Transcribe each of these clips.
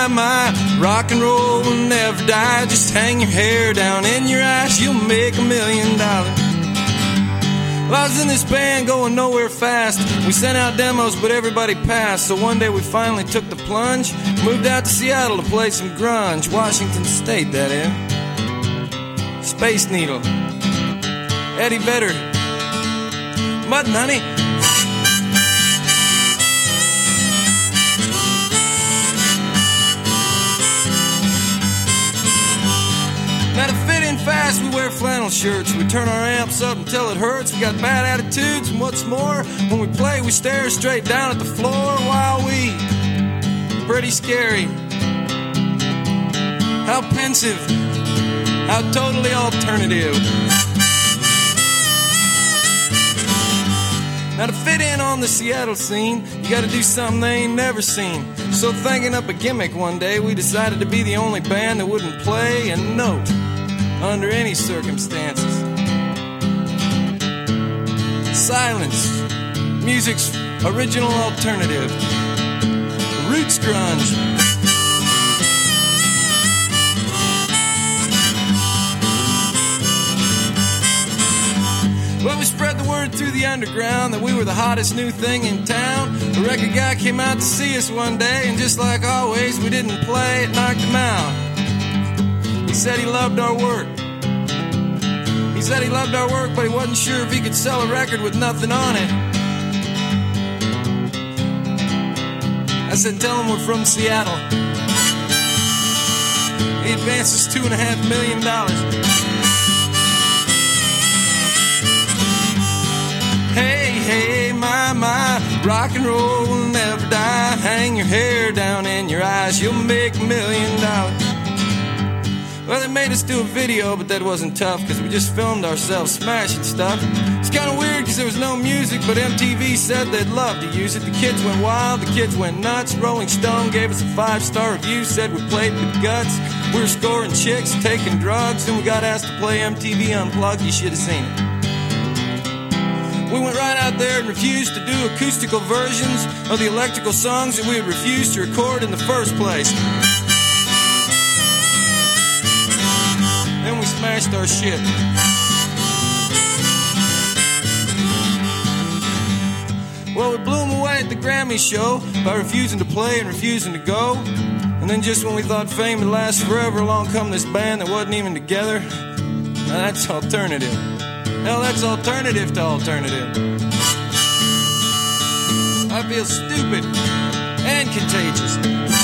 my, rock and roll will never die. Just hang your hair down in your eyes, you'll make $1 million. Well, I was in this band going nowhere fast. We sent out demos, but everybody passed. So one day we finally took the plunge, moved out to Seattle to play some grunge. Washington State, that is. Space Needle, Eddie Vedder, Mud Honey. Now to fit in fast, we wear flannel shirts. We turn our amps up until it hurts. We got bad attitudes, and what's more, when we play, we stare straight down at the floor. While we, pretty scary. How pensive, how totally alternative. Now to fit in on the Seattle scene, you gotta do something they ain't never seen. So thinking up a gimmick one day, we decided to be the only band that wouldn't play a note under any circumstances. Silence, music's original alternative. Roots grunge. Well, we spread the word through the underground that we were the hottest new thing in town. The record guy came out to see us one day, and just like always, we didn't play, it knocked him out. He said he loved our work. He said he loved our work, but he wasn't sure if he could sell a record with nothing on it. I said, tell him we're from Seattle. He advanced us $2.5 million. Hey, my, rock and roll will never die. Hang your hair down in your eyes, you'll make $1 million. Well, they made us do a video, but that wasn't tough, because we just filmed ourselves smashing stuff. It's kind of weird, because there was no music, but MTV said they'd love to use it. The kids went wild, the kids went nuts. Rolling Stone gave us a 5-star review, said we played with guts. We were scoring chicks, taking drugs, and we got asked to play MTV Unplugged. You should have seen it. We went right out there and refused to do acoustical versions of the electrical songs that we had refused to record in the first place. Then we smashed our shit. Well, we blew them away at the Grammy show by refusing to play and refusing to go. And then just when we thought fame would last forever, along come this band that wasn't even together. Now that's alternative. Hell, that's alternative to alternative. I feel stupid and contagious.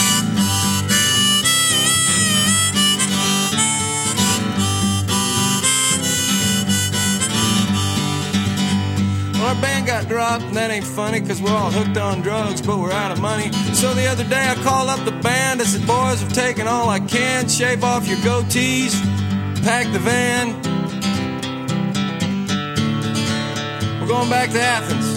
Well, our band got dropped, and that ain't funny, because we're all hooked on drugs, but we're out of money. So the other day I called up the band. I said, boys, I've taken all I can. Shave off your goatees, pack the van. We're going back to Athens.